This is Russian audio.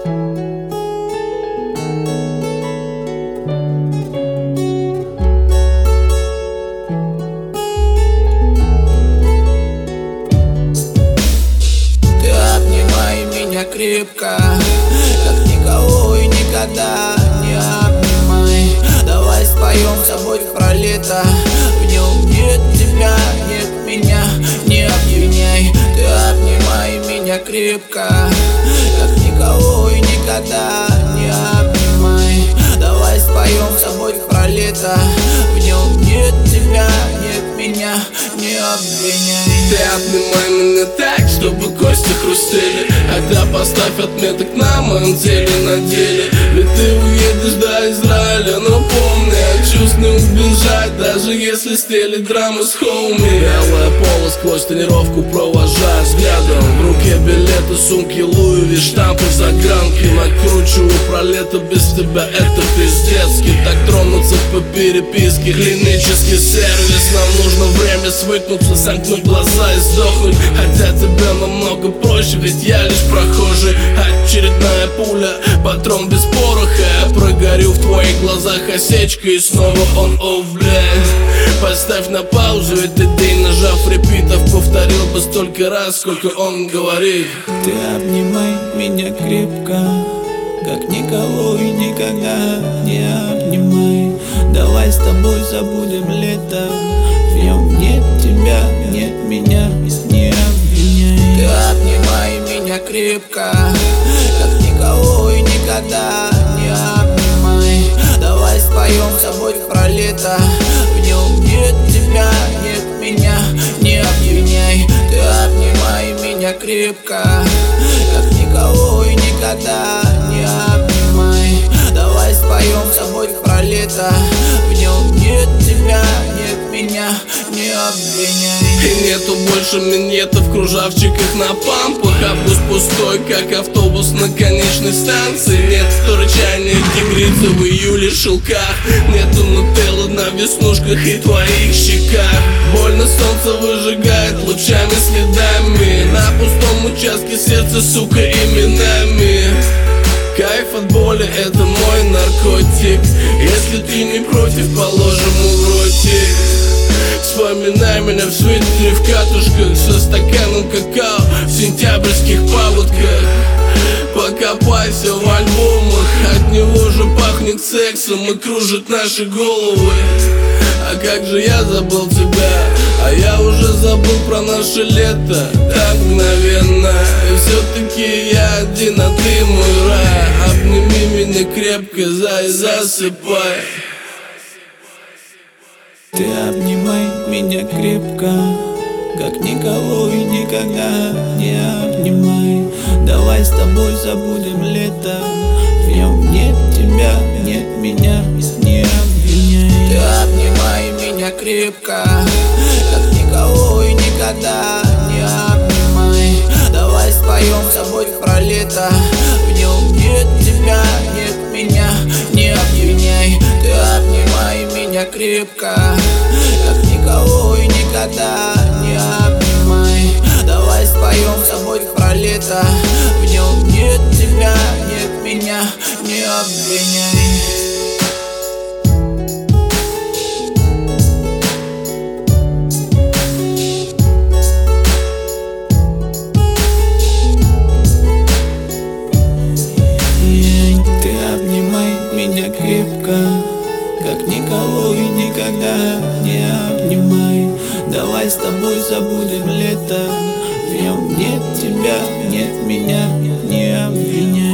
Крепко, как никого и никогда не обнимай. Давай споем с собой про лето. В нем нет тебя, нет меня, не обвиняй. Ты обнимай меня крепко, как никого и никогда не обнимай. Давай споем с собой про лето. В нем нет тебя, нет меня, не обвиняй. Ты обнимай меня так, чтобы кости хрустели. Хотя поставь отметок на моем теле, на деле. Ведь ты уедешь до Израиля, но помни, от чувств не убежать, даже если стелит драма с хоуми. Белое поло сквозь тренировку провожаю взглядом. В руке билеты, сумки, Луи, штампы, загранки. Накручиваю про лето, без тебя это пиздецки. Так тронуться по переписке, клинический сервис. Нам нужно время свыкнуться, сомкнуть глаза и сдохнуть. Хотя тебе намного проще, ведь я лишь прохожий. Очередная пуля, патрон без пороха. Я прогорю в твоих глазах осечка и снова он-офф, блядь. Поставь на паузу этот день, нажав репитов. Повторил бы столько раз, сколько он говорит. Ты обнимай меня крепко, как никого и никогда не обнимай. Давай с тобой забудем лето. В нем нет тебя, нет меня, не обвиняй. Ты обнимай меня крепко, как никого и никогда не обнимай. Давай споем с собой про лето. В нем нет тебя, нет меня, не обвиняй. Ты обнимай меня крепко, как никого и никогда не обнимай. Давай споем с собой про лето. В нем нет тебя, нет меня, не обвиняй. И нету больше минетов в кружавчиках на пампах. Август пустой, как автобус на конечной станции. Нет рычания тигрицы в июле шелках. Нету нутеллы на веснушках и твоих щеках. Больно солнце выжигает лучами следами. На пустом участке сердце, сука, именами. Кайф от боли — это мой наркотик. Если ты не против, положим в ротик. Вспоминай меня в свитере, в катушках, со стаканом какао в сентябрьских паводках. Покопайся в альбомах, от него же пахнет сексом и кружит наши головы. А как же я забыл тебя, а я уже забыл про наше лето так мгновенно. И все-таки я один, а ты мой рай. Обними меня крепко, зай, засыпай. Ты обнимай меня крепко, как никого и никогда не обнимай. Давай с тобой забудем лето. В нем нет тебя, нет меня, не обвиняй. Ты обнимай меня крепко, как никого и никогда не обнимай. Давай споем с собой про лето. В нем нет тебя, нет меня, не обвиняй. Ты обнимай меня крепко, как никого и никогда не обнимай. Давай споем с собой про лето. В нем нет тебя, нет меня, не обвиняй. Меня крепко, как никого и никогда не обнимай. Давай с тобой забудем лето. В нем нет тебя, нет меня, не обвиняй.